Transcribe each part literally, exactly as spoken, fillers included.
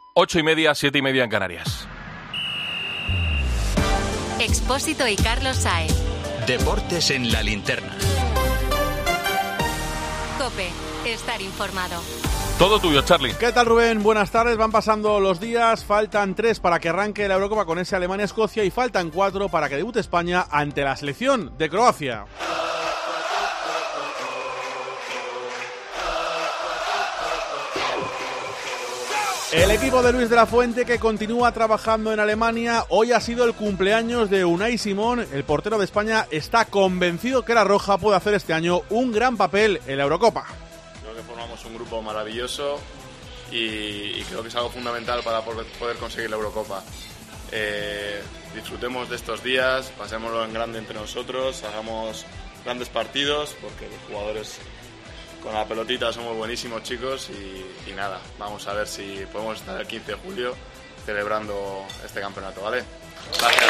Ocho y media, siete y media en Canarias. Expósito y Carlos Saez. Deportes en la linterna. COPE. Estar informado. Todo tuyo, Charlie. ¿Qué tal, Rubén? Buenas tardes. Van pasando los días. Faltan tres para que arranque la Eurocopa con ese Alemania-Escocia y faltan cuatro para que debute España ante la selección de Croacia. El equipo de Luis de la Fuente, que continúa trabajando en Alemania, hoy ha sido el cumpleaños de Unai Simón. El portero de España está convencido que la Roja puede hacer este año un gran papel en la Eurocopa. Creo que formamos un grupo maravilloso y, y creo que es algo fundamental para poder conseguir la Eurocopa. Eh, disfrutemos de estos días, pasémoslo en grande entre nosotros, hagamos grandes partidos, porque los jugadores con la pelotita somos buenísimos, chicos, y, y nada, vamos a ver si podemos estar el quince de julio celebrando este campeonato, ¿vale? Gracias.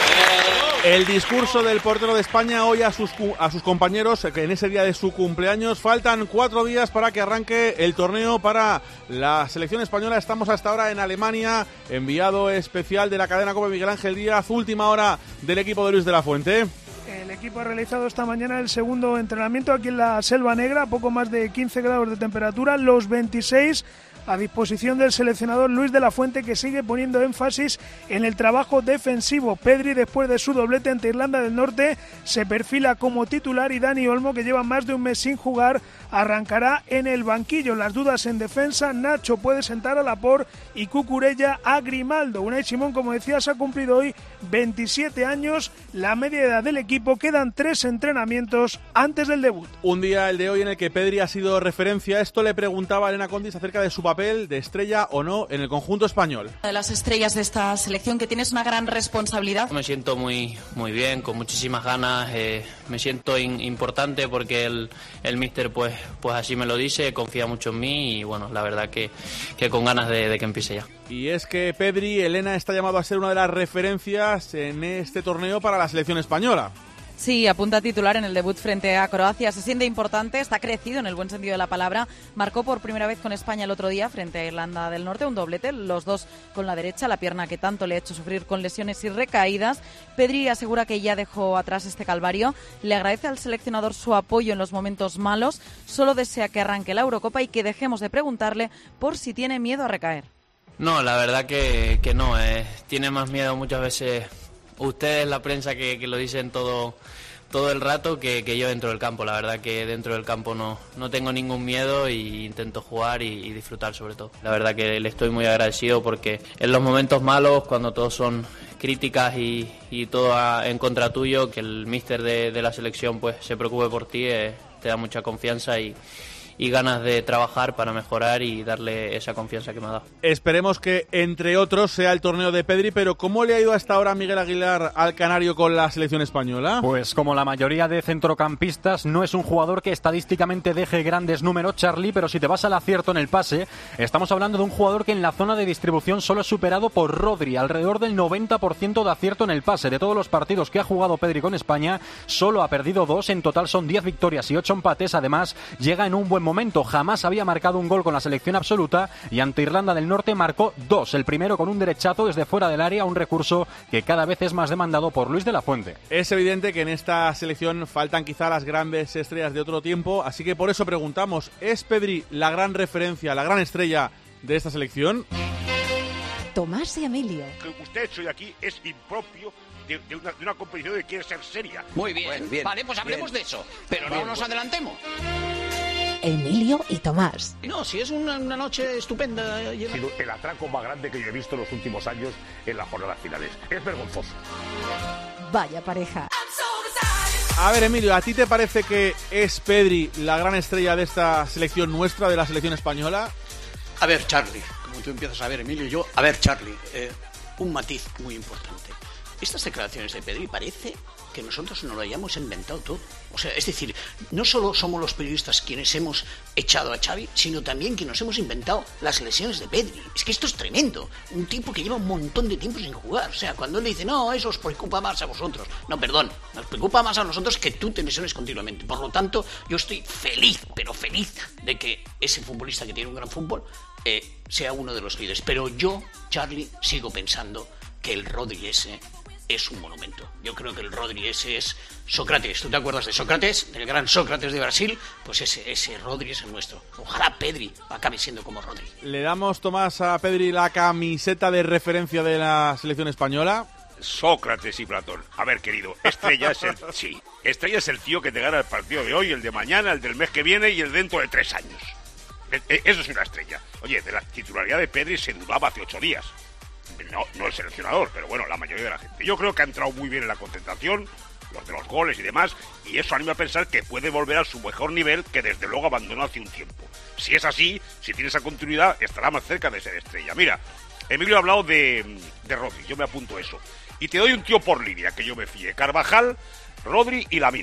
El discurso del portero de España hoy a sus, a sus compañeros, que en ese día de su cumpleaños faltan cuatro días para que arranque el torneo para la selección española. Estamos hasta ahora en Alemania, enviado especial de la cadena COPE Miguel Ángel Díaz, última hora del equipo de Luis de la Fuente. El equipo ha realizado esta mañana el segundo entrenamiento aquí en la Selva Negra, poco más de quince grados de temperatura, los veintiséis a disposición del seleccionador Luis de la Fuente, que sigue poniendo énfasis en el trabajo defensivo. Pedri, después de su doblete ante Irlanda del Norte, se perfila como titular y Dani Olmo, que lleva más de un mes sin jugar, arrancará en el banquillo. Las dudas en defensa: Nacho puede sentar a Laporte y Cucurella a Grimaldo. Unai Simón, como decías, ha cumplido hoy veintisiete años, la media edad del equipo. Quedan tres entrenamientos antes del debut. Un día, el de hoy, en el que Pedri ha sido referencia. Esto le preguntaba a Elena Condis acerca de su papel de estrella o no en el conjunto español. De las estrellas de esta selección, que tienes una gran responsabilidad. Me siento muy muy bien, con muchísimas ganas, eh, me siento in, importante porque el, el míster pues, pues así me lo dice, confía mucho en mí y bueno, la verdad que, que con ganas de, de que empiece ya. Y es que Pedri, Elena, está llamado a ser una de las referencias en este torneo para la selección española. Sí, apunta a titular en el debut frente a Croacia. Se siente importante, está crecido en el buen sentido de la palabra. Marcó por primera vez con España el otro día frente a Irlanda del Norte, un doblete, los dos con la derecha, la pierna que tanto le ha hecho sufrir con lesiones y recaídas. Pedri asegura que ya dejó atrás este calvario. Le agradece al seleccionador su apoyo en los momentos malos. Solo desea que arranque la Eurocopa y que dejemos de preguntarle por si tiene miedo a recaer. No, la verdad que, que no. Eh, tiene más miedo muchas veces ustedes, la prensa, que, que lo dicen todo todo el rato que, que yo dentro del campo. La verdad que dentro del campo no, no tengo ningún miedo y intento jugar y, y disfrutar sobre todo. La verdad que le estoy muy agradecido porque en los momentos malos, cuando todos son críticas y, y todo a, en contra tuyo, que el míster de, de la selección pues se preocupe por ti, eh, te da mucha confianza y y ganas de trabajar para mejorar y darle esa confianza que me ha dado. Esperemos que, entre otros, sea el torneo de Pedri, pero ¿cómo le ha ido hasta ahora Miguel Aguilar al canario con la selección española? Pues como la mayoría de centrocampistas, no es un jugador que estadísticamente deje grandes números, Charlie, pero si te vas al acierto en el pase, estamos hablando de un jugador que en la zona de distribución solo es superado por Rodri, alrededor del noventa por ciento de acierto en el pase. De todos los partidos que ha jugado Pedri con España, solo ha perdido dos, en total son diez victorias y ocho empates. Además, llega en un buen momento. momento jamás había marcado un gol con la selección absoluta y ante Irlanda del Norte marcó dos, el primero con un derechazo desde fuera del área, un recurso que cada vez es más demandado por Luis de la Fuente. Es evidente que en esta selección faltan quizá las grandes estrellas de otro tiempo, así que por eso preguntamos, ¿es Pedri la gran referencia, la gran estrella de esta selección? Tomás y Emilio. Que usted hecho de aquí es impropio de, de, una, de una competición que quiere ser seria. Muy bien, bueno, bien vale, pues hablemos bien. de eso, pero bien, no nos bueno. adelantemos. Emilio y Tomás. No, si es una, una noche estupenda. Ha sido el atraco más grande que yo he visto en los últimos años en las jornadas finales. Es vergonzoso. Vaya pareja. A ver, Emilio, ¿a ti te parece que es Pedri la gran estrella de esta selección nuestra, de la selección española? A ver, Charlie, como tú empiezas a ver, Emilio, yo... A ver, Charlie, eh, un matiz muy importante. Estas declaraciones de Pedri parece que nosotros no lo hayamos inventado todo. O sea, es decir, no solo somos los periodistas quienes hemos echado a Xavi, sino también que nos hemos inventado las lesiones de Pedri. Es que esto es tremendo. Un tipo que lleva un montón de tiempo sin jugar. O sea, cuando él le dice, no, eso os preocupa más a vosotros. No, perdón, nos preocupa más a nosotros que tú te lesiones continuamente. Por lo tanto, yo estoy feliz, pero feliz de que ese futbolista que tiene un gran fútbol eh, sea uno de los líderes. Pero yo, Charlie, sigo pensando que el Rodri ese es un monumento. Yo creo que el Rodri ese es Sócrates. ¿Tú te acuerdas de Sócrates? Del gran Sócrates de Brasil. Pues ese, ese Rodri es el nuestro. Ojalá Pedri acabe siendo como Rodri. ¿Le damos, Tomás, a Pedri la camiseta de referencia de la selección española? Sócrates y Platón. A ver, querido, Estrella es el... Sí, Estrella es el tío que te gana el partido de hoy, el de mañana, el del mes que viene y el dentro de tres años. Eso es una estrella. Oye, de la titularidad de Pedri se dudaba hace ocho días. No, no el seleccionador, pero bueno, la mayoría de la gente. Yo creo que ha entrado muy bien en la concentración, los de los goles y demás, y eso anima a pensar que puede volver a su mejor nivel, que desde luego abandonó hace un tiempo. Si es así, si tiene esa continuidad, estará más cerca de ser estrella. Mira, Emilio ha hablado de, de Rodri, yo me apunto eso. Y te doy un tío por línea, que yo me fíe. Carvajal, Rodri y Lamine.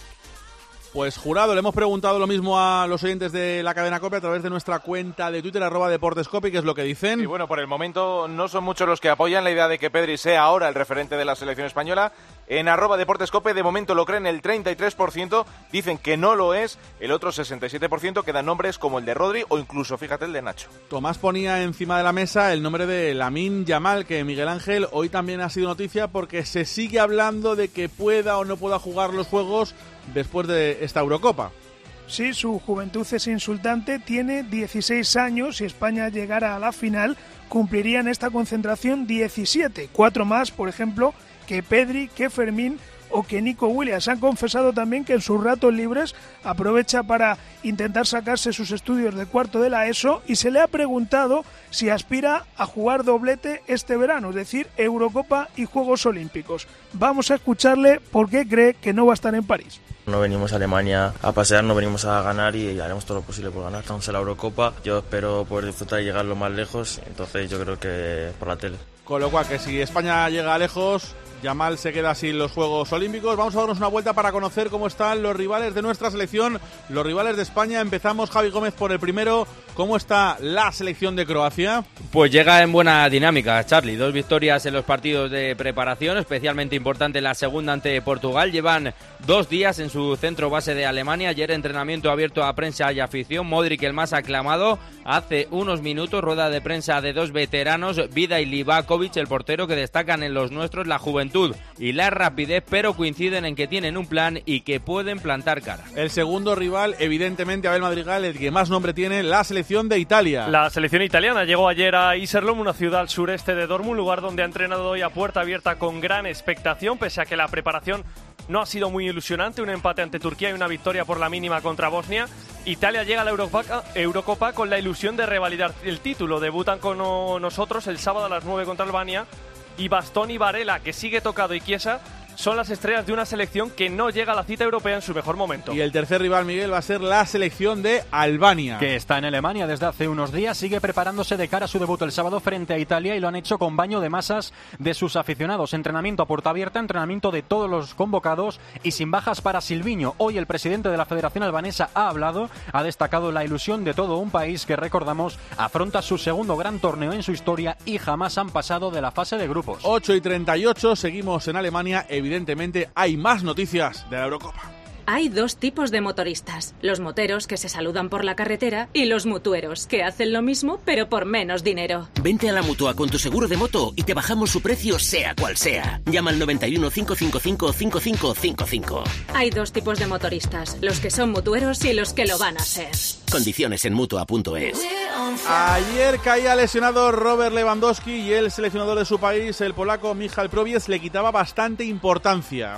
Pues jurado, le hemos preguntado lo mismo a los oyentes de la cadena COPE a través de nuestra cuenta de Twitter, arroba deportescope, que es lo que dicen. Y bueno, por el momento no son muchos los que apoyan la idea de que Pedri sea ahora el referente de la selección española. En arroba deportescope de momento lo creen el treinta y tres por ciento, dicen que no lo es, el otro sesenta y siete por ciento quedan nombres como el de Rodri o incluso, fíjate, el de Nacho. Tomás ponía encima de la mesa el nombre de Lamine Yamal, que Miguel Ángel hoy también ha sido noticia porque se sigue hablando de que pueda o no pueda jugar los Juegos después de esta Eurocopa. Sí, su juventud es insultante, tiene dieciséis años. Si España llegara a la final, cumpliría en esta concentración diecisiete, cuatro más, por ejemplo, que Pedri, que Fermín o que Nico Williams. Han confesado también que en sus ratos libres aprovecha para intentar sacarse sus estudios de cuarto de la ESO y se le ha preguntado si aspira a jugar doblete este verano, es decir, Eurocopa y Juegos Olímpicos. Vamos a escucharle por qué cree que no va a estar en París. No venimos a Alemania a pasear, no venimos a ganar y haremos todo lo posible por ganar. Estamos en la Eurocopa, yo espero poder disfrutar y llegar lo más lejos, entonces yo creo que por la tele. Con lo cual, que si España llega lejos, Yamal se queda sin los Juegos Olímpicos. Vamos a darnos una vuelta para conocer cómo están los rivales de nuestra selección, los rivales de España. Empezamos, Javi Gómez, por el primero. ¿Cómo está la selección de Croacia? Pues llega en buena dinámica, Charlie. Dos victorias en los partidos de preparación, especialmente importante la segunda ante Portugal. Llevan dos días en su centro base de Alemania. Ayer entrenamiento abierto a prensa y afición. Modric, el más aclamado. Hace unos minutos, rueda de prensa de dos veteranos, Vida y Livakovic, el portero, que destacan en los nuestros la juventud y la rapidez, pero coinciden en que tienen un plan y que pueden plantar cara. El segundo rival, evidentemente, Abel Madrigal, el que más nombre tiene, la selección de Italia. La selección italiana llegó ayer a Iserlohn, una ciudad al sureste de Dortmund, lugar donde ha entrenado hoy a puerta abierta con gran expectación, pese a que la preparación no ha sido muy ilusionante. Un empate ante Turquía y una victoria por la mínima contra Bosnia. Italia llega a la Eurocopa, Eurocopa con la ilusión de revalidar el título. Debutan con nosotros el sábado a las nueve contra Albania. Y Bastoni, Varela, que sigue tocado, y Chiesa son las estrellas de una selección que no llega a la cita europea en su mejor momento. Y el tercer rival, Miguel, va a ser la selección de Albania, que está en Alemania desde hace unos días, sigue preparándose de cara a su debut el sábado frente a Italia, y lo han hecho con baño de masas de sus aficionados. Entrenamiento a puerta abierta, entrenamiento de todos los convocados y sin bajas para Silviño. Hoy el presidente de la Federación Albanesa ha hablado, ha destacado la ilusión de todo un país que, recordamos, afronta su segundo gran torneo en su historia y jamás han pasado de la fase de grupos. ocho y treinta y ocho, seguimos en Alemania. Evidentemente hay más noticias de la Eurocopa. Hay dos tipos de motoristas, los moteros que se saludan por la carretera y los mutueros que hacen lo mismo pero por menos dinero. Vente a la Mutua con tu seguro de moto y te bajamos su precio sea cual sea. Llama al noventa y uno, cinco cinco cinco, cinco cinco cinco cinco. Hay dos tipos de motoristas, los que son mutueros y los que lo van a ser. Condiciones en Mutua punto es. Ayer caía lesionado Robert Lewandowski y el seleccionador de su país, el polaco Michal Prowies, le quitaba bastante importancia.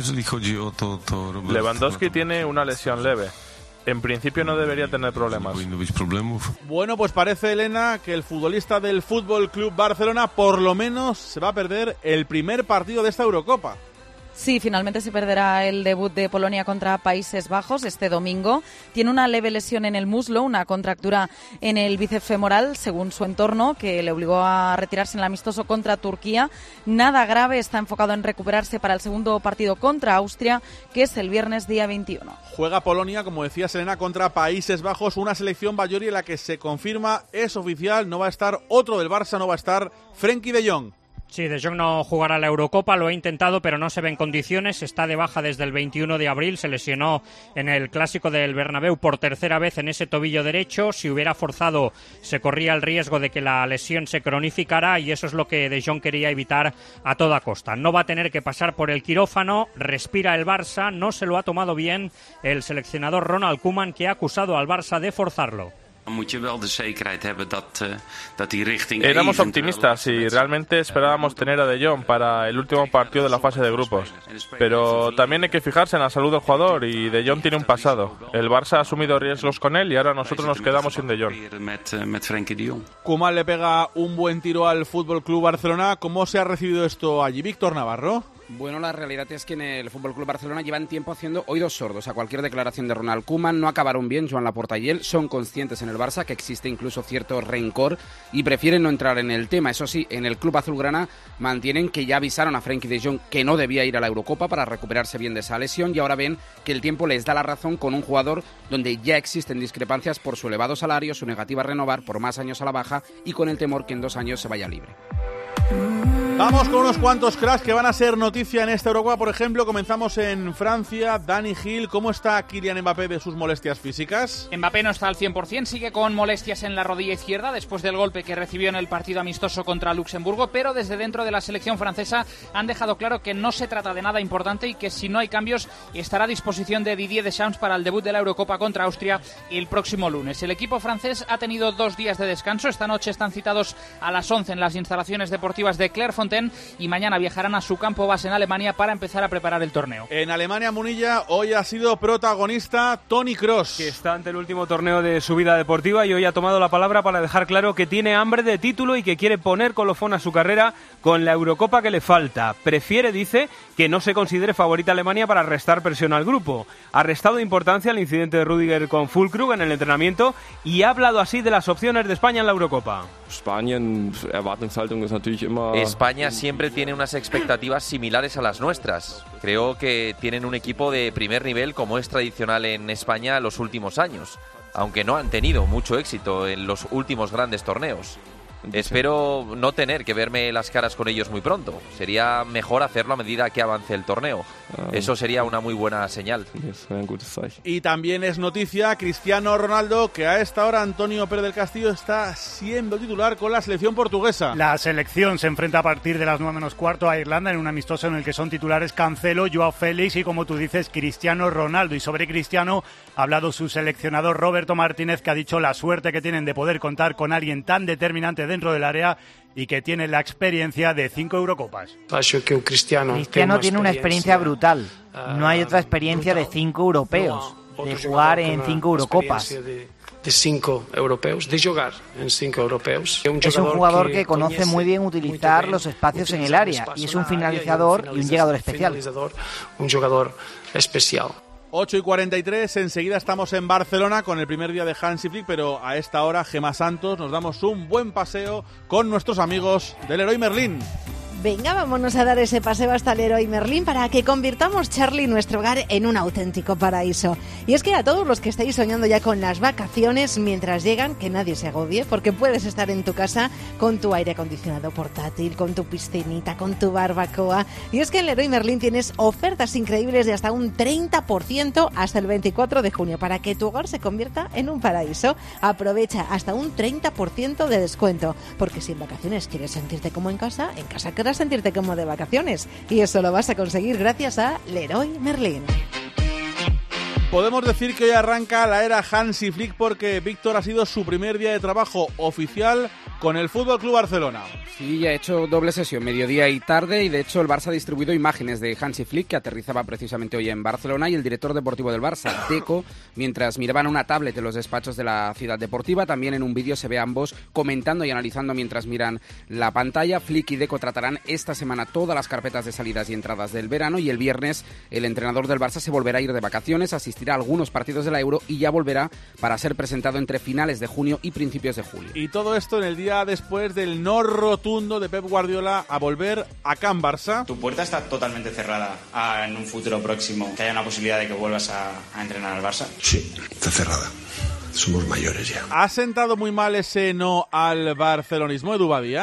Lewandowski tiene una lesión leve. En principio no debería tener problemas. Bueno, pues parece, Elena, que el futbolista del Fútbol Club Barcelona por lo menos se va a perder el primer partido de esta Eurocopa. Sí, finalmente se perderá el debut de Polonia contra Países Bajos este domingo. Tiene una leve lesión en el muslo, una contractura en el bíceps femoral, según su entorno, que le obligó a retirarse en el amistoso contra Turquía. Nada grave, está enfocado en recuperarse para el segundo partido contra Austria, que es el viernes día veintiuno. Juega Polonia, como decía Selena, contra Países Bajos, una selección bayori en la que se confirma, es oficial, no va a estar otro del Barça, no va a estar Frenkie de Jong. Sí, De Jong no jugará la Eurocopa, lo ha intentado, pero no se ve en condiciones. Está de baja desde el veintiuno de abril, se lesionó en el Clásico del Bernabéu por tercera vez en ese tobillo derecho. Si hubiera forzado, se corría el riesgo de que la lesión se cronificara y eso es lo que De Jong quería evitar a toda costa. No va a tener que pasar por el quirófano, respira el Barça, no se lo ha tomado bien el seleccionador Ronald Koeman, que ha acusado al Barça de forzarlo. Éramos optimistas y realmente esperábamos tener a De Jong para el último partido de la fase de grupos. Pero también hay que fijarse en la salud del jugador y De Jong tiene un pasado. El Barça ha asumido riesgos con él y ahora nosotros nos quedamos sin De Jong. Koeman le pega un buen tiro al F C Barcelona. ¿Cómo se ha recibido esto allí, Víctor Navarro? Bueno, la realidad es que en el F C Barcelona llevan tiempo haciendo oídos sordos a cualquier declaración de Ronald Koeman. No acabaron bien Joan Laporta y él. Son conscientes en el Barça que existe incluso cierto rencor y prefieren no entrar en el tema. Eso sí, en el club azulgrana mantienen que ya avisaron a Frenkie de Jong que no debía ir a la Eurocopa para recuperarse bien de esa lesión y ahora ven que el tiempo les da la razón con un jugador donde ya existen discrepancias por su elevado salario, su negativa a renovar por más años a la baja y con el temor que en dos años se vaya libre. Vamos con unos cuantos cracks que van a ser noticia en esta Eurocopa. Por ejemplo, comenzamos en Francia. Dani Gil, ¿cómo está Kylian Mbappé de sus molestias físicas? Mbappé no está al cien por ciento, sigue con molestias en la rodilla izquierda después del golpe que recibió en el partido amistoso contra Luxemburgo, pero desde dentro de la selección francesa han dejado claro que no se trata de nada importante y que si no hay cambios estará a disposición de Didier Deschamps para el debut de la Eurocopa contra Austria el próximo lunes. El equipo francés ha tenido dos días de descanso. Esta noche están citados a las once en las instalaciones deportivas de Clairefontaine y mañana viajarán a su campo base en Alemania para empezar a preparar el torneo. En Alemania, Munilla, hoy ha sido protagonista Toni Kroos, que está ante el último torneo de su vida deportiva y hoy ha tomado la palabra para dejar claro que tiene hambre de título y que quiere poner colofón a su carrera con la Eurocopa que le falta. Prefiere, dice, que no se considere favorita Alemania para restar presión al grupo. Ha restado importancia al incidente de Rüdiger con Füllkrug en el entrenamiento y ha hablado así de las opciones de España en la Eurocopa. España siempre tiene unas expectativas similares a las nuestras. Creo que tienen un equipo de primer nivel como es tradicional en España los últimos años, aunque no han tenido mucho éxito en los últimos grandes torneos. Espero no tener que verme las caras con ellos muy pronto. Sería mejor hacerlo a medida que avance el torneo. Eso sería una muy buena señal. Y también es noticia Cristiano Ronaldo, que a esta hora Antonio Pérez del Castillo está siendo titular con la selección portuguesa. La selección se enfrenta a partir de las nueve menos cuarto a Irlanda en un amistoso en el que son titulares Cancelo, Joao Félix y, como tú dices, Cristiano Ronaldo. Y sobre Cristiano ha hablado su seleccionador Roberto Martínez, que ha dicho la suerte que tienen de poder contar con alguien tan determinante dentro del área y que tiene la experiencia de cinco Eurocopas. Cristiano tiene una experiencia brutal. No hay otra experiencia de cinco europeos, de jugar en cinco Eurocopas. De cinco europeos, de jugar en cinco europeos. Es un jugador que conoce muy bien utilizar los espacios en el área y es un finalizador y un llegador especial. Un jugador especial. ocho y cuarenta y tres, enseguida estamos en Barcelona con el primer día de Hansi Flick, pero a esta hora, Gemma Santos, nos damos un buen paseo con nuestros amigos del Leroy Merlin. Venga, vámonos a dar ese paseo hasta Leroy Merlin para que convirtamos, Charlie, nuestro hogar en un auténtico paraíso. Y es que a todos los que estáis soñando ya con las vacaciones, mientras llegan, que nadie se agobie, porque puedes estar en tu casa con tu aire acondicionado portátil, con tu piscinita, con tu barbacoa. Y es que en Leroy Merlin tienes ofertas increíbles de hasta un treinta por ciento hasta el veinticuatro de junio para que tu hogar se convierta en un paraíso. Aprovecha hasta un treinta por ciento de descuento, porque si en vacaciones quieres sentirte como en casa, en casa querrás sentirte como de vacaciones, y eso lo vas a conseguir gracias a Leroy Merlin. Podemos decir que hoy arranca la era Hansi Flick porque Víctor ha sido su primer día de trabajo oficial con el F C Barcelona. Sí, ya ha hecho doble sesión, mediodía y tarde, y de hecho el Barça ha distribuido imágenes de Hansi Flick, que aterrizaba precisamente hoy en Barcelona, y el director deportivo del Barça, Deco, mientras miraban una tablet en los despachos de la ciudad deportiva. También en un vídeo se ve a ambos comentando y analizando mientras miran la pantalla. Flick y Deco tratarán esta semana todas las carpetas de salidas y entradas del verano, y el viernes el entrenador del Barça se volverá a ir de vacaciones, asistirá a algunos partidos de la Euro y ya volverá para ser presentado entre finales de junio y principios de julio. Y todo esto en el día después del no rotundo de Pep Guardiola a volver a Can Barça. ¿Tu puerta está totalmente cerrada a, en un futuro próximo, que haya una posibilidad de que vuelvas a, a entrenar al Barça? Sí, está cerrada. Somos mayores ya. ¿Ha sentado muy mal ese no al barcelonismo, Edu Badía?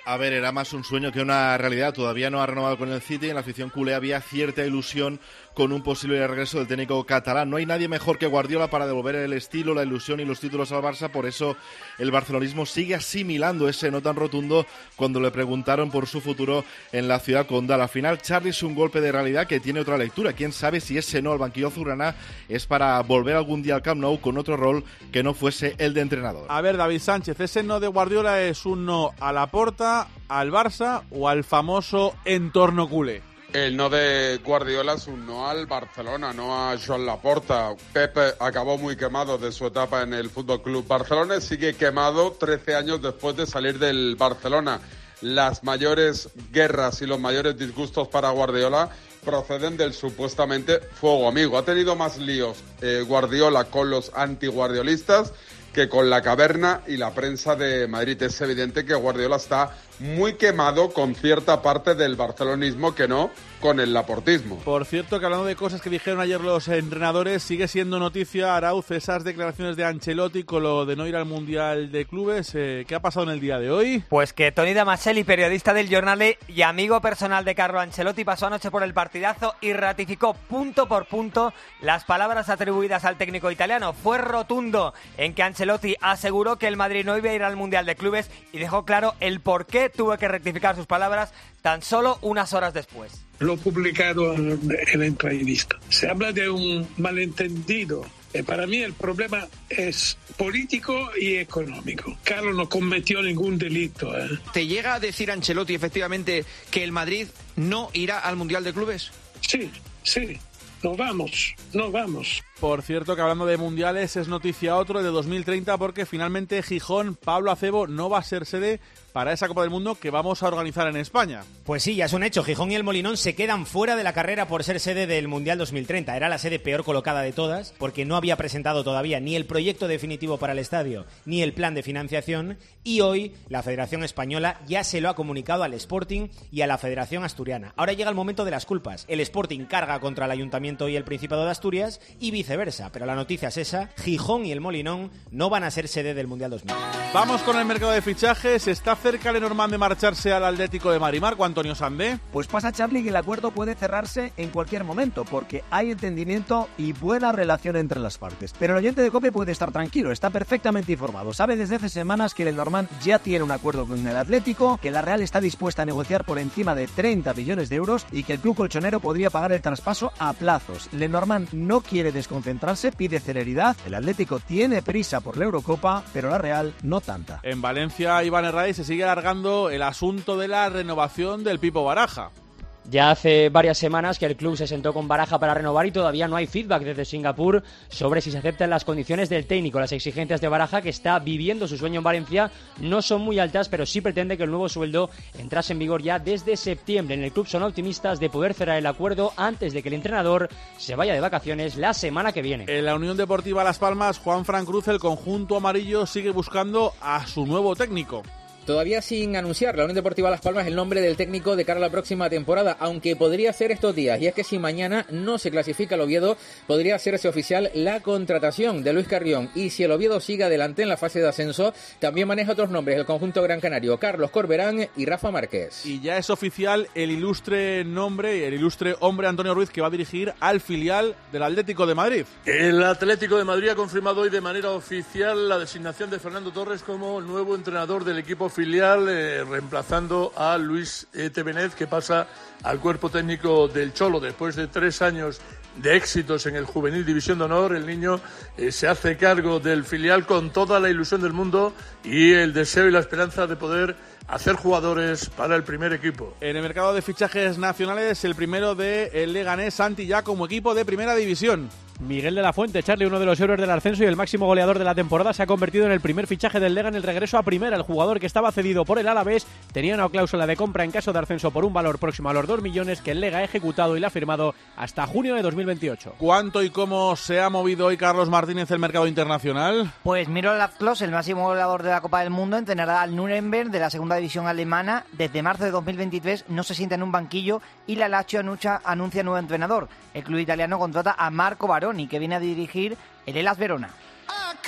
A ver, era más un sueño que una realidad. Todavía no ha renovado con el City. En la afición culé había cierta ilusión con un posible regreso del técnico catalán. No hay nadie mejor que Guardiola para devolver el estilo, la ilusión y los títulos al Barça. Por eso el barcelonismo sigue asimilando ese no tan rotundo cuando le preguntaron por su futuro en la ciudad condal. Al final, Charlie es un golpe de realidad que tiene otra lectura. Quién sabe si ese no al banquillo azulgrana es para volver algún día al Camp Nou con otro rol que no fuese el de entrenador. A ver, David Sánchez, ese no de Guardiola es un no a Laporta, al Barça o al famoso entorno culé. El no de Guardiola es un no al Barcelona, no a Joan Laporta. Pepe acabó muy quemado de su etapa en el F C Barcelona y sigue quemado trece años después de salir del Barcelona. Las mayores guerras y los mayores disgustos para Guardiola proceden del supuestamente fuego amigo. Ha tenido más líos eh, Guardiola con los antiguardiolistas que con la caverna y la prensa de Madrid. Es evidente que Guardiola está muy quemado con cierta parte del barcelonismo que no con el laportismo. Por cierto, que hablando de cosas que dijeron ayer los entrenadores, sigue siendo noticia, Arauz, esas declaraciones de Ancelotti con lo de no ir al Mundial de Clubes. Eh, ¿Qué ha pasado en el día de hoy? Pues que Toni Damaselli, periodista del Giornale y amigo personal de Carlo Ancelotti, pasó anoche por el partidazo y ratificó punto por punto las palabras atribuidas al técnico italiano. Fue rotundo en que Ancelotti aseguró que el Madrid no iba a ir al Mundial de Clubes y dejó claro el por qué tuvo que rectificar sus palabras tan solo unas horas después. Lo publicado en la entrevista. Se habla de un malentendido. Eh, para mí el problema es político y económico. Carlo no cometió ningún delito. ¿eh? ¿Te llega a decir Ancelotti efectivamente que el Madrid no irá al Mundial de Clubes? Sí, sí. No vamos, no vamos. Por cierto, que hablando de mundiales, es noticia otro de dos mil treinta porque finalmente Gijón, Pablo Acebo, no va a ser sede para esa Copa del Mundo que vamos a organizar en España. Pues sí, ya es un hecho. Gijón y el Molinón se quedan fuera de la carrera por ser sede del Mundial dos mil treinta. Era la sede peor colocada de todas porque no había presentado todavía ni el proyecto definitivo para el estadio ni el plan de financiación, y hoy la Federación Española ya se lo ha comunicado al Sporting y a la Federación Asturiana. Ahora llega el momento de las culpas. El Sporting carga contra el Ayuntamiento y el Principado de Asturias y viceversa, pero la noticia es esa: Gijón y el Molinón no van a ser sede del Mundial dos mil treinta. Vamos con el mercado de fichajes. Está cerca Lenormand de marcharse al Atlético de Madrid. Marco Antonio Sandé. Pues pasa, Charlie, que el acuerdo puede cerrarse en cualquier momento porque hay entendimiento y buena relación entre las partes. Pero el oyente de COPE puede estar tranquilo, está perfectamente informado. Sabe desde hace semanas que Lenormand ya tiene un acuerdo con el Atlético, que la Real está dispuesta a negociar por encima de treinta millones de euros y que el club colchonero podría pagar el traspaso a plazos. Lenormand no quiere desconcentrarse, pide celeridad. El Atlético tiene prisa por la Eurocopa, pero la Real no tanta. En Valencia, Iván Herraiz, se sigue alargando el asunto de la renovación del Pipo Baraja. Ya hace varias semanas que el club se sentó con Baraja para renovar y todavía no hay feedback desde Singapur sobre si se aceptan las condiciones del técnico. Las exigencias de Baraja, que está viviendo su sueño en Valencia, no son muy altas, pero sí pretende que el nuevo sueldo entrase en vigor ya desde septiembre. En el club son optimistas de poder cerrar el acuerdo antes de que el entrenador se vaya de vacaciones la semana que viene. En la Unión Deportiva Las Palmas, Juanfran Cruz, el conjunto amarillo sigue buscando a su nuevo técnico. Todavía sin anunciar la Unión Deportiva Las Palmas el nombre del técnico de cara a la próxima temporada, aunque podría ser estos días. Y es que si mañana no se clasifica el Oviedo, podría hacerse oficial la contratación de Luis Carrión. Y si el Oviedo sigue adelante en la fase de ascenso, también maneja otros nombres el conjunto gran canario: Carlos Corberán y Rafa Márquez. Y ya es oficial el ilustre nombre, el ilustre hombre Antonio Ruiz, que va a dirigir al filial del Atlético de Madrid. El Atlético de Madrid ha confirmado hoy de manera oficial la designación de Fernando Torres como nuevo entrenador del equipo filial, eh, reemplazando a Luis eh, Tevenez, que pasa al cuerpo técnico del Cholo. Después de tres años de éxitos en el Juvenil División de Honor, el niño eh, se hace cargo del filial con toda la ilusión del mundo y el deseo y la esperanza de poder hacer jugadores para el primer equipo. En el mercado de fichajes nacionales, el primero de el Leganés, Santi, ya como equipo de primera división. Miguel de la Fuente, Charlie, uno de los héroes del ascenso y el máximo goleador de la temporada, se ha convertido en el primer fichaje del Lega en el regreso a primera. El jugador, que estaba cedido por el Alavés, tenía una cláusula de compra en caso de ascenso por un valor próximo a los dos millones que el Lega ha ejecutado y le ha firmado hasta junio de dos mil veintiocho. ¿Cuánto y cómo se ha movido hoy Carlos Martínez el mercado internacional? Pues Miroslav Klose, el máximo goleador de la Copa del Mundo, entrenará al Nuremberg de la segunda división alemana. Desde marzo de dos mil veintitrés no se sienta en un banquillo y la Lazio anuncia, anuncia nuevo entrenador. El club italiano contrata a Marco Baroni, que viene a dirigir el Hellas Verona.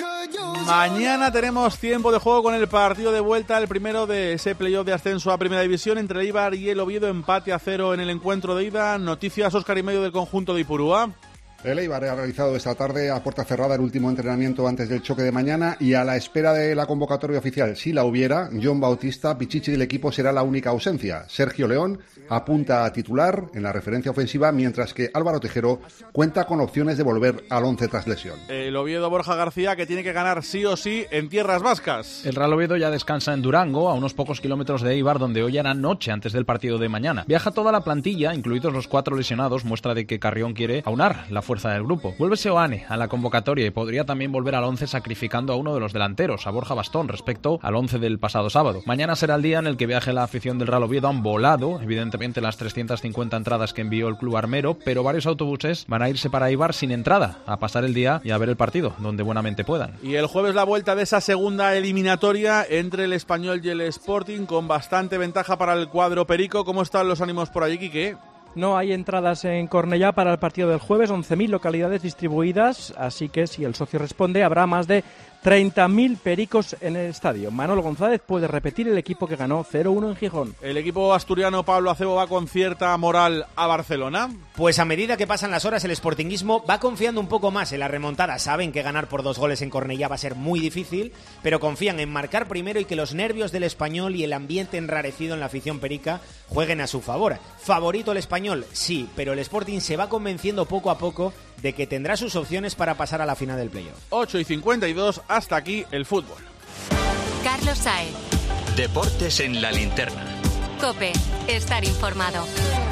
Mañana tenemos tiempo de juego con el partido de vuelta, el primero de ese playoff de ascenso a Primera División entre el Eibar y el Oviedo, empate a cero en el encuentro de ida. Noticias, Óscar y medio del conjunto de Ipurúa. El Eibar ha realizado esta tarde a puerta cerrada el último entrenamiento antes del choque de mañana y a la espera de la convocatoria oficial. Si la hubiera, John Bautista, pichichi del equipo, será la única ausencia. Sergio León apunta a titular en la referencia ofensiva, mientras que Álvaro Tejero cuenta con opciones de volver al once tras lesión. El Oviedo Borja García, que tiene que ganar sí o sí en tierras vascas. El Real Oviedo ya descansa en Durango, a unos pocos kilómetros de Eibar, donde hoy era noche antes del partido de mañana. Viaja toda la plantilla, incluidos los cuatro lesionados, muestra de que Carrión quiere aunar la fuerza del grupo. Vuelve Seoane a la convocatoria y podría también volver al once sacrificando a uno de los delanteros, a Borja Bastón, respecto al once del pasado sábado. Mañana será el día en el que viaje la afición del Real Oviedo. Han volado, evidentemente, las trescientas cincuenta entradas que envió el club armero, pero varios autobuses van a irse para Eibar sin entrada, a pasar el día y a ver el partido, donde buenamente puedan. Y el jueves la vuelta de esa segunda eliminatoria entre el Español y el Sporting, con bastante ventaja para el cuadro perico. ¿Cómo están los ánimos por allí, Quique? No hay entradas en Cornellá para el partido del jueves, once mil localidades distribuidas, así que si el socio responde habrá más de treinta mil pericos en el estadio. Manolo González puede repetir el equipo que ganó cero uno en Gijón. ¿El equipo asturiano Pablo Acebo va con cierta moral a Barcelona? Pues a medida que pasan las horas el sportinguismo va confiando un poco más en la remontada. Saben que ganar por dos goles en Cornellá va a ser muy difícil, pero confían en marcar primero y que los nervios del Español y el ambiente enrarecido en la afición perica jueguen a su favor. ¿Favorito el Español? Sí, pero el Sporting se va convenciendo poco a poco de que tendrá sus opciones para pasar a la final del playoff. ocho y cincuenta y dos, hasta aquí el fútbol. Carlos Saez. Deportes en la linterna. COPE, estar informado.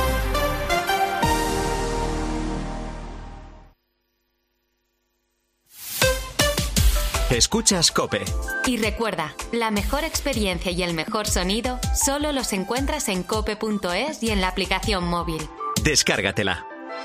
Escuchas COPE. Y recuerda, la mejor experiencia y el mejor sonido solo los encuentras en cope punto es y en la aplicación móvil. Descárgatela.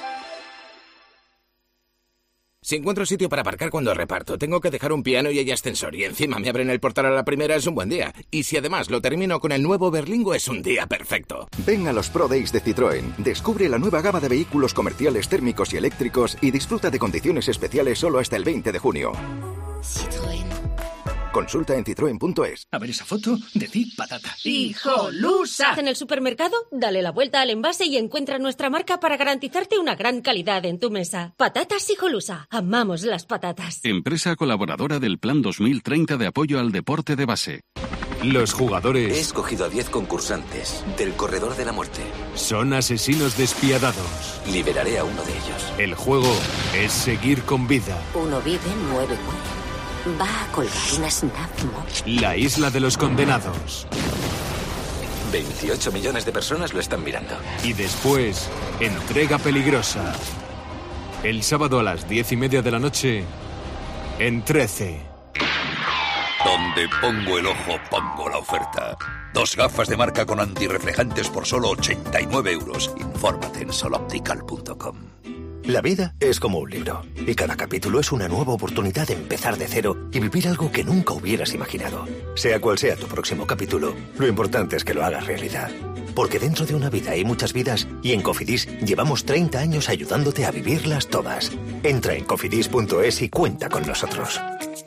Si encuentro sitio para aparcar cuando reparto, tengo que dejar un piano y hay ascensor y encima me abren el portal a la primera, es un buen día. Y si además lo termino con el nuevo Berlingo, es un día perfecto. Ven a los Pro Days de Citroën, descubre la nueva gama de vehículos comerciales térmicos y eléctricos y disfruta de condiciones especiales solo hasta el veinte de junio. Citroën. Consulta en citroen punto es. A ver esa foto, decid patata. ¡Hijolusa! En el supermercado, dale la vuelta al envase y encuentra nuestra marca para garantizarte una gran calidad en tu mesa. Patatas Hijolusa. Amamos las patatas. Empresa colaboradora del Plan dos mil treinta de apoyo al deporte de base. Los jugadores... He escogido a diez concursantes del Corredor de la Muerte. Son asesinos despiadados. Liberaré a uno de ellos. El juego es seguir con vida. Uno vive, nueve muere. Va a colgar una snap móvil. La isla de los condenados. veintiocho millones de personas lo están mirando. Y después, entrega peligrosa. El sábado a las diez y media de la noche, en trece. Donde pongo el ojo, pongo la oferta. Dos gafas de marca con antirreflejantes por solo ochenta y nueve euros. Infórmate en soloptical punto com. La vida es como un libro, y cada capítulo es una nueva oportunidad de empezar de cero y vivir algo que nunca hubieras imaginado. Sea cual sea tu próximo capítulo, lo importante es que lo hagas realidad. Porque dentro de una vida hay muchas vidas, y en Cofidis llevamos treinta años ayudándote a vivirlas todas. Entra en cofidis punto es y cuenta con nosotros.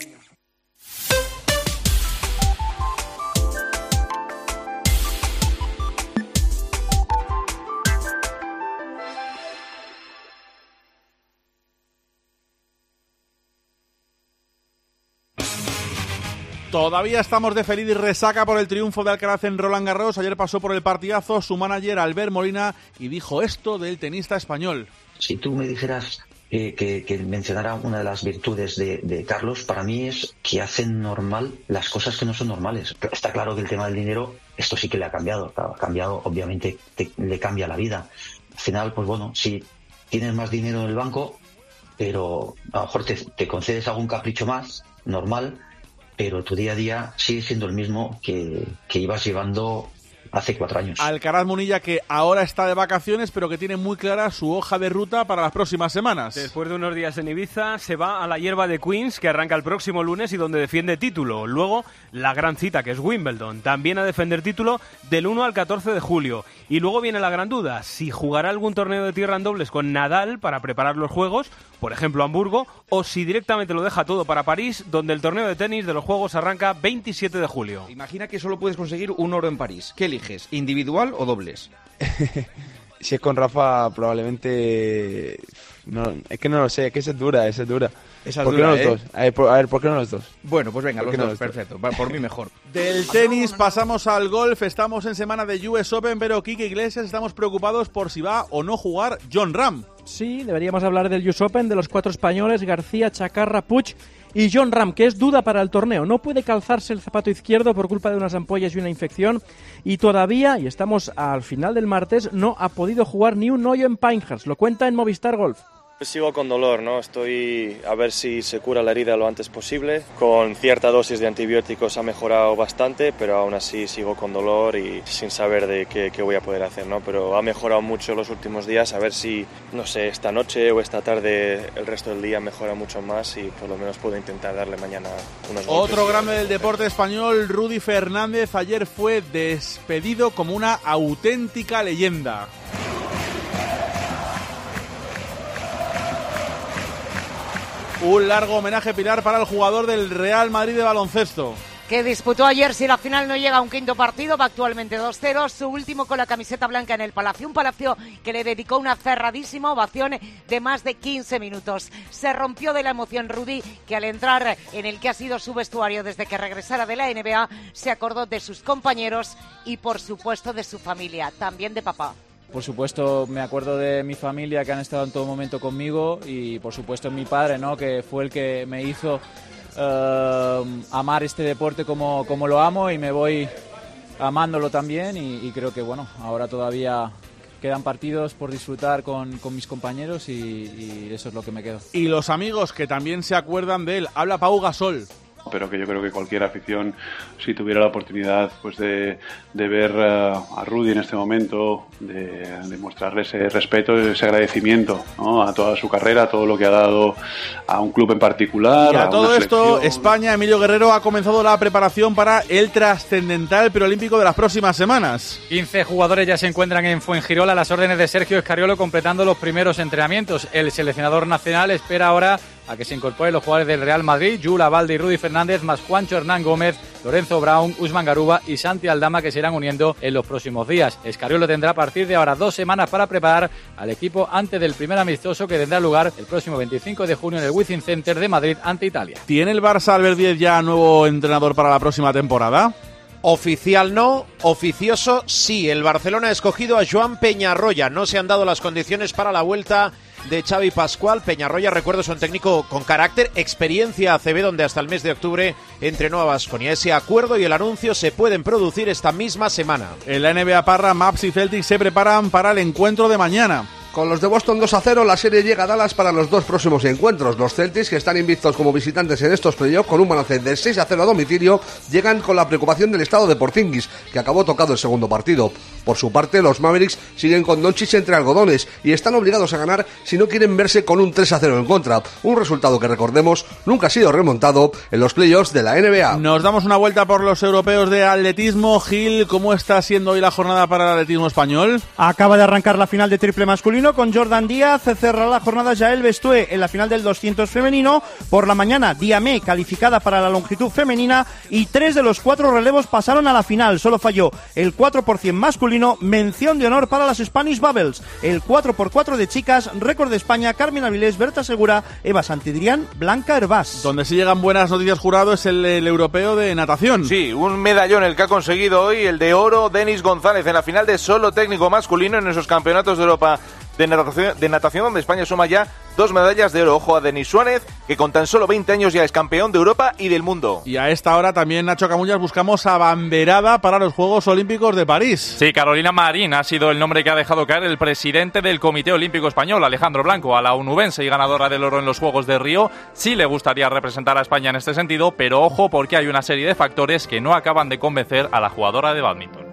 Todavía estamos de feliz y resaca por el triunfo de Alcaraz en Roland Garros. Ayer pasó por el partidazo su manager Albert Molina y dijo esto del tenista español. Si tú me dijeras eh, que, que mencionara una de las virtudes de, de Carlos, para mí es que hacen normal las cosas que no son normales. Pero está claro que el tema del dinero, esto sí que le ha cambiado. Ha cambiado, obviamente, te, le cambia la vida. Al final, pues bueno, si tienes más dinero en el banco, pero a lo mejor te, te concedes algún capricho más, normal, pero tu día a día sigue siendo el mismo que, que ibas llevando hace cuatro años. Alcaraz Munilla, que ahora está de vacaciones, pero que tiene muy clara su hoja de ruta para las próximas semanas. Después de unos días en Ibiza, se va a la hierba de Queens, que arranca el próximo lunes y donde defiende título. Luego, la gran cita, que es Wimbledon, también a defender título del uno al catorce de julio. Y luego viene la gran duda, si jugará algún torneo de tierra en dobles con Nadal para preparar los Juegos, por ejemplo Hamburgo, o si directamente lo deja todo para París, donde el torneo de tenis de los Juegos arranca veintisiete de julio. Imagina que solo puedes conseguir un oro en París. ¿Qué eliges, individual o dobles? Si es con Rafa, probablemente... No, es que no lo sé, es que esa es dura, esa es dura. Esa es ¿Por qué dura, no los ¿eh? dos? A ver, por, a ver, ¿por qué no los dos? Bueno, pues venga, los no dos, los dos? perfecto, va, por mí mejor. Del tenis pasamos al golf, estamos en semana de U S Open, pero Quique Iglesias estamos preocupados por si va o no jugar Jon Rahm. Sí, deberíamos hablar del U S Open, de los cuatro españoles, García, Chacarra, Puig y Jon Rahm, que es duda para el torneo. No puede calzarse el zapato izquierdo por culpa de unas ampollas y una infección, y todavía, y estamos al final del martes, no ha podido jugar ni un hoyo en Pinehurst. Lo cuenta en Movistar Golf. Sigo con dolor, ¿no? Estoy a ver si se cura la herida lo antes posible. Con cierta dosis de antibióticos ha mejorado bastante, pero aún así sigo con dolor y sin saber de qué, qué voy a poder hacer, ¿no? Pero ha mejorado mucho los últimos días, a ver si, no sé, esta noche o esta tarde, el resto del día mejora mucho más y por lo menos puedo intentar darle mañana unos golpes. Otro grande del deporte español, Rudy Fernández, ayer fue despedido como una auténtica leyenda. Un largo homenaje, Pilar, para el jugador del Real Madrid de baloncesto. Que disputó ayer, si la final no llega a un quinto partido, va actualmente dos cero, su último con la camiseta blanca en el Palacio, un Palacio que le dedicó una cerradísima ovación de más de quince minutos. Se rompió de la emoción Rudy, que al entrar en el que ha sido su vestuario desde que regresara de la N B A, se acordó de sus compañeros y por supuesto de su familia, también de papá. Por supuesto me acuerdo de mi familia que han estado en todo momento conmigo y por supuesto mi padre, ¿no? Que fue el que me hizo uh, amar este deporte como, como lo amo y me voy amándolo también y, y creo que bueno, ahora todavía quedan partidos por disfrutar con, con mis compañeros y, y eso es lo que me quedo. Y los amigos que también se acuerdan de él, habla Pau Gasol. Pero que yo creo que cualquier afición, si tuviera la oportunidad pues de, de ver uh, a Rudy en este momento, de, de mostrarle ese respeto, ese agradecimiento, ¿no? A toda su carrera, a todo lo que ha dado a un club en particular. Y a, a todo esto, selección. España, Emilio Guerrero, ha comenzado la preparación para el trascendental preolímpico de las próximas semanas. quince jugadores ya se encuentran en Fuengirola a las órdenes de Sergio Escariolo, completando los primeros entrenamientos. El seleccionador nacional espera ahora a que se incorporen los jugadores del Real Madrid, Yula Valde y Rudy Fernández, más Juancho Hernán Gómez, Lorenzo Brown, Usman Garuba y Santi Aldama, que se irán uniendo en los próximos días. Escariolo tendrá a partir de ahora dos semanas para preparar al equipo antes del primer amistoso que tendrá lugar el próximo veinticinco de junio en el Wizzing Center de Madrid ante Italia. ¿Tiene el Barça Albert Díez ya nuevo entrenador para la próxima temporada? Oficial no, oficioso sí. El Barcelona ha escogido a Joan Peñarroya. No se han dado las condiciones para la vuelta de Xavi Pascual. Peñarroya, recuerdo, es un técnico con carácter, experiencia A C B, donde hasta el mes de octubre entrenó a Baskonia. Ese acuerdo y el anuncio se pueden producir esta misma semana. En la N B A Parra, Maps y Celtics se preparan para el encuentro de mañana. Con los de Boston dos a cero, la serie llega a Dallas para los dos próximos encuentros. Los Celtics, que están invictos como visitantes en estos playoffs con un balance de seis a cero a domicilio, llegan con la preocupación del estado de Porzingis, que acabó tocado el segundo partido. Por su parte, los Mavericks siguen con Doncic entre algodones y están obligados a ganar si no quieren verse con un tres a cero en contra. Un resultado que, recordemos, nunca ha sido remontado en los playoffs de la N B A. Nos damos una vuelta por los europeos de atletismo. Gil, ¿cómo está siendo hoy la jornada para el atletismo español? Acaba de arrancar la final de triple masculino con Jordan Díaz. Cerrará la jornada Jael Bestué en la final del doscientos femenino. Por la mañana, Diamé calificada para la longitud femenina y tres de los cuatro relevos pasaron a la final. Solo falló el cuatro por ciento masculino. Mención de honor para las Spanish Bubbles. El cuatro por cuatro de chicas, récord de España, Carmen Avilés, Berta Segura, Eva Santidrián, Blanca Hervás. Donde sí llegan buenas noticias, jurado, es el, el europeo de natación. Sí, un medallón el que ha conseguido hoy, el de oro, Denis González, en la final de solo técnico masculino en esos campeonatos de Europa de natación, de natación donde España suma ya dos medallas de oro. Ojo a Denis Suárez, que con tan solo veinte años ya es campeón de Europa y del mundo. Y a esta hora también, Nacho Camullas, buscamos abanderada para los Juegos Olímpicos de París. Sí, Carolina Marín ha sido el nombre que ha dejado caer el presidente del Comité Olímpico Español, Alejandro Blanco. A la onubense y ganadora del oro en los Juegos de Río sí le gustaría representar a España en este sentido, pero ojo porque hay una serie de factores que no acaban de convencer a la jugadora de bádminton.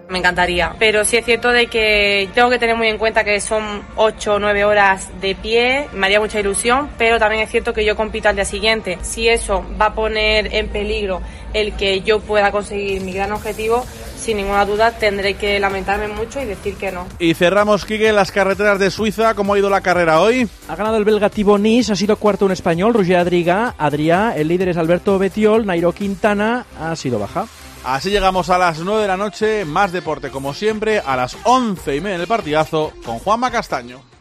Me encantaría, pero sí es cierto de que tengo que tener muy en cuenta que son ocho o nueve horas de pie, me haría mucha ilusión, pero también es cierto que yo compito al día siguiente. Si eso va a poner en peligro el que yo pueda conseguir mi gran objetivo, sin ninguna duda tendré que lamentarme mucho y decir que no. Y cerramos, Quique, las carreteras de Suiza. ¿Cómo ha ido la carrera hoy? Ha ganado el belga Thibaut Nis, ha sido cuarto un español, Roger Adrià, Adrià, el líder es Alberto Bettiol, Nairo Quintana ha sido baja. Así llegamos a las nueve de la noche, más deporte como siempre, a las once y media en el partidazo con Juanma Castaño.